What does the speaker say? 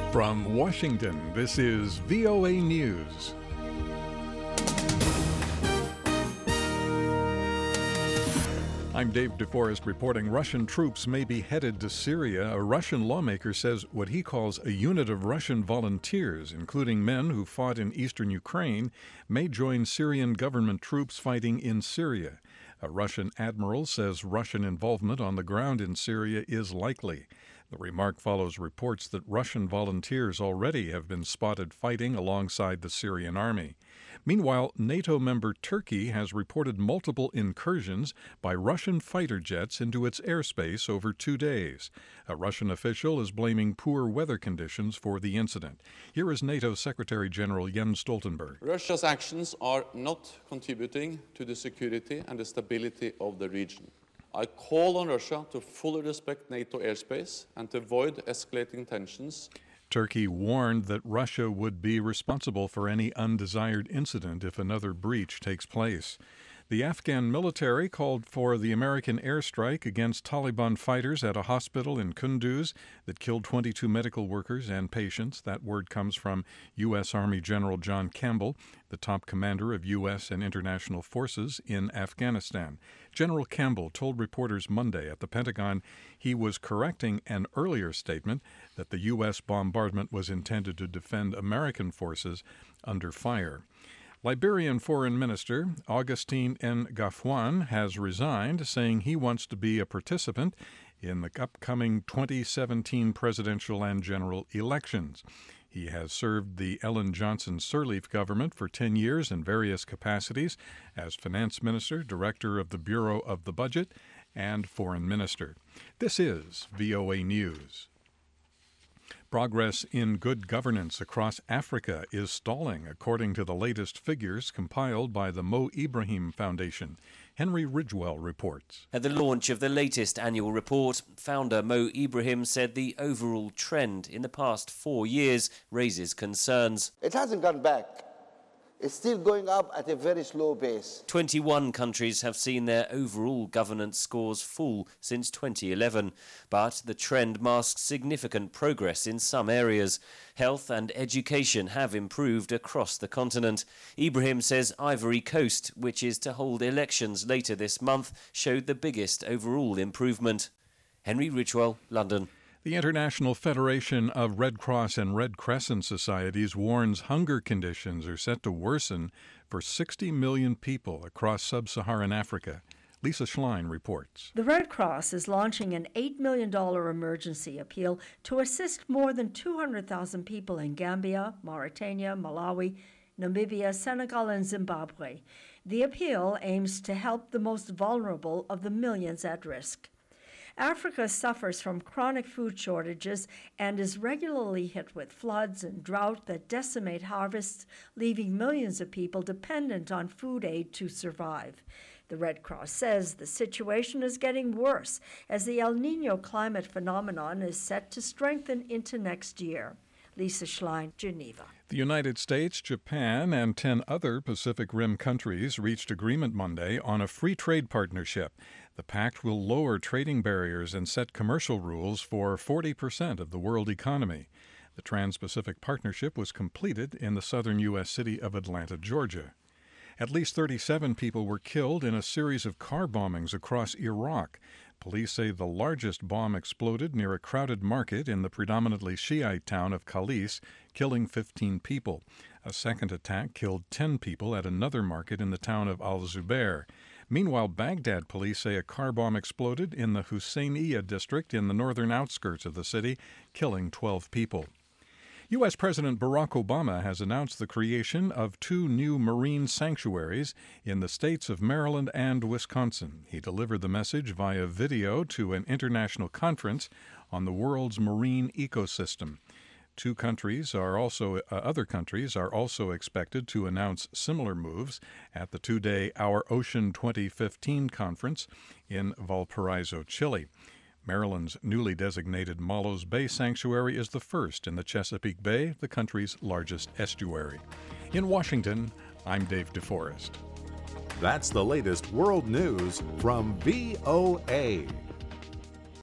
From Washington, this is VOA News. I'm Dave DeForest reporting Russian troops may be headed to Syria. A Russian lawmaker says what he calls a unit of Russian volunteers, including men who fought in eastern Ukraine, may join Syrian government troops fighting in Syria. A Russian admiral says Russian involvement on the ground in Syria is likely. The remark follows reports that Russian volunteers already have been spotted fighting alongside the Syrian army. Meanwhile, NATO member Turkey has reported multiple incursions by Russian fighter jets into its airspace over 2 days. A Russian official is blaming poor weather conditions for the incident. Here is NATO Secretary General Jens Stoltenberg. Russia's actions are not contributing to the security and the stability of the region. I call on Russia to fully respect NATO airspace and to avoid escalating tensions. Turkey warned that Russia would be responsible for any undesired incident if another breach takes place. The Afghan military called for the American airstrike against Taliban fighters at a hospital in Kunduz that killed 22 medical workers and patients. That word comes from U.S. Army General John Campbell, the top commander of U.S. and international forces in Afghanistan. General Campbell told reporters Monday at the Pentagon he was correcting an earlier statement that the U.S. bombardment was intended to defend American forces under fire. Liberian Foreign Minister Augustin Ngafouane has resigned, saying he wants to be a participant in the upcoming 2017 presidential and general elections. He has served the Ellen Johnson Sirleaf government for 10 years in various capacities as finance minister, director of the Bureau of the Budget, and foreign minister. This is VOA News. Progress in good governance across Africa is stalling, according to the latest figures compiled by the Mo Ibrahim Foundation. Henry Ridgwell reports. At the launch of the latest annual report, founder Mo Ibrahim said the overall trend in the past 4 years raises concerns. It hasn't gone back. It's still going up at a very slow pace. 21 countries have seen their overall governance scores fall since 2011, but the trend masks significant progress in some areas. Health and education have improved across the continent. Ibrahim says Ivory Coast, which is to hold elections later this month, showed the biggest overall improvement. Henry Ridgwell, London. The International Federation of Red Cross and Red Crescent Societies warns hunger conditions are set to worsen for 60 million people across sub-Saharan Africa. Lisa Schlein reports. The Red Cross is launching an $8 million emergency appeal to assist more than 200,000 people in Gambia, Mauritania, Malawi, Namibia, Senegal, and Zimbabwe. The appeal aims to help the most vulnerable of the millions at risk. Africa suffers from chronic food shortages and is regularly hit with floods and drought that decimate harvests, leaving millions of people dependent on food aid to survive. The Red Cross says the situation is getting worse as the El Niño climate phenomenon is set to strengthen into next year. Lisa Schlein, Geneva. The United States, Japan, and 10 other Pacific Rim countries reached agreement Monday on a free trade partnership. The pact will lower trading barriers and set commercial rules for 40% of the world economy. The Trans-Pacific Partnership was completed in the southern U.S. city of Atlanta, Georgia. At least 37 people were killed in a series of car bombings across Iraq. Police say the largest bomb exploded near a crowded market in the predominantly Shiite town of Khalis, killing 15 people. A second attack killed 10 people at another market in the town of Al-Zubair. Meanwhile, Baghdad police say a car bomb exploded in the Husseiniya district in the northern outskirts of the city, killing 12 people. U.S. President Barack Obama has announced the creation of 2 new marine sanctuaries in the states of Maryland and Wisconsin. He delivered the message via video to an international conference on the world's marine ecosystem. Other countries are also expected to announce similar moves at the 2-day Our Ocean 2015 conference in Valparaiso, Chile. Maryland's newly designated Mallows Bay Sanctuary is the first in the Chesapeake Bay, the country's largest estuary. In Washington, I'm Dave DeForest. That's the latest world news from VOA.